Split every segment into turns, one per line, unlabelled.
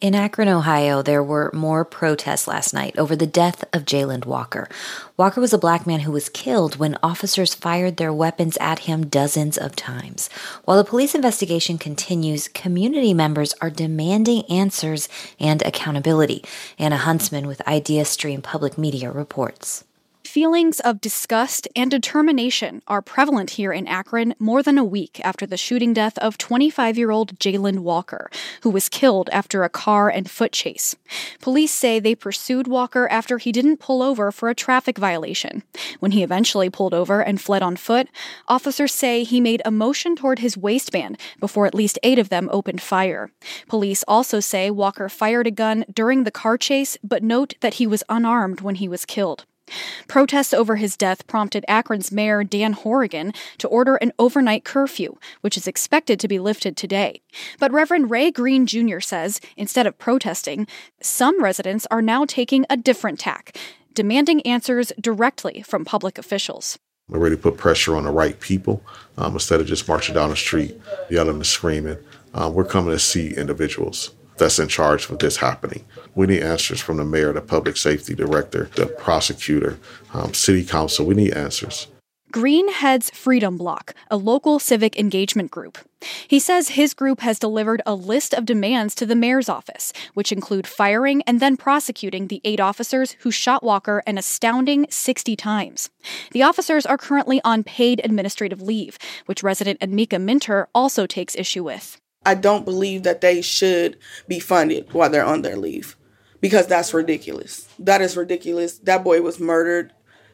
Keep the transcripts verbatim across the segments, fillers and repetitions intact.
In Akron, Ohio, there were more protests last night over the death of Jayland Walker. Walker was a black man who was killed when officers fired their weapons at him dozens of times. While the police investigation continues, community members are demanding answers and accountability. Anna Huntsman with IdeaStream Public Media reports.
Feelings of disgust and determination are prevalent here in Akron more than a week after the shooting death of twenty-five-year-old Jayland Walker, who was killed after a car and foot chase. Police say they pursued Walker after he didn't pull over for a traffic violation. When he eventually pulled over and fled on foot, officers say he made a motion toward his waistband before at least eight of them opened fire. Police also say Walker fired a gun during the car chase, but note that he was unarmed when he was killed. Protests over his death prompted Akron's Mayor Dan Horrigan to order an overnight curfew, which is expected to be lifted today. But Reverend Ray Green Junior says, instead of protesting, some residents are now taking a different tack, demanding answers directly from public officials.
We're ready to put pressure on the right people um, instead of just marching down the street, yelling and screaming. Um, we're coming to see individuals that's in charge of this happening. We need answers from the mayor, the public safety director, the prosecutor, um, city council. We need answers.
Green heads Freedom Block, a local civic engagement group. He says his group has delivered a list of demands to the mayor's office, which include firing and then prosecuting the eight officers who shot Walker an astounding sixty times. The officers are currently on paid administrative leave, which resident Amika Minter also takes issue with.
I don't believe that they should be funded while they're on their leave, because that's ridiculous. That is ridiculous. That boy was murdered,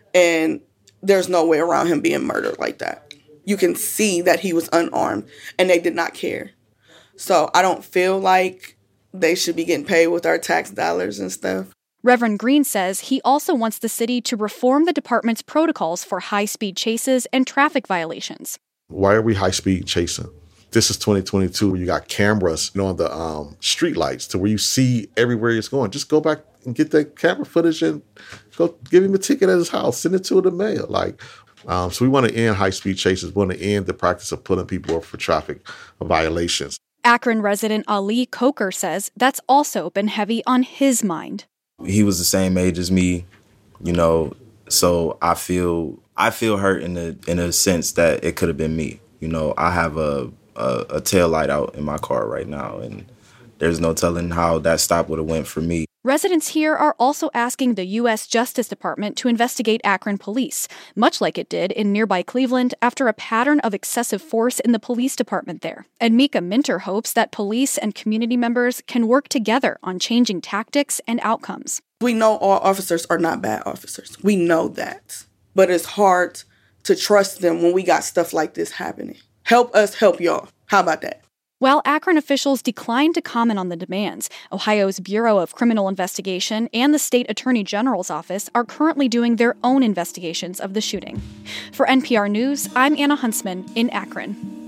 and there's no way around him being murdered like that. You can see that he was unarmed, and they did not care. So I don't feel like they should be getting paid with our tax dollars and stuff.
Reverend Green says he also wants the city to reform the department's protocols for high-speed chases and traffic violations.
Why are we high-speed chasing? This is twenty twenty-two, where you got cameras, you know, on the um, street lights to where you see everywhere it's going. Just go back and get that camera footage and go give him a ticket at his house. Send it to the mail. Like, um, so we want to end high-speed chases. We want to end the practice of pulling people over for traffic violations.
Akron resident Ali Coker says that's also been heavy on his mind.
He was the same age as me, you know, so I feel I feel hurt in the in a sense that it could have been me. You know, I have a a, a tail light out in my car right now, and there's no telling how that stop would have went for me.
Residents here are also asking the U S Justice Department to investigate Akron police, much like it did in nearby Cleveland after a pattern of excessive force in the police department there. And Mika Minter hopes that police and community members can work together on changing tactics and outcomes.
We know all officers are not bad officers. We know that. But it's hard to trust them when we got stuff like this happening. Help us help y'all. How about that?
While Akron officials declined to comment on the demands, Ohio's Bureau of Criminal Investigation and the State Attorney General's office are currently doing their own investigations of the shooting. For N P R News, I'm Anna Huntsman in Akron.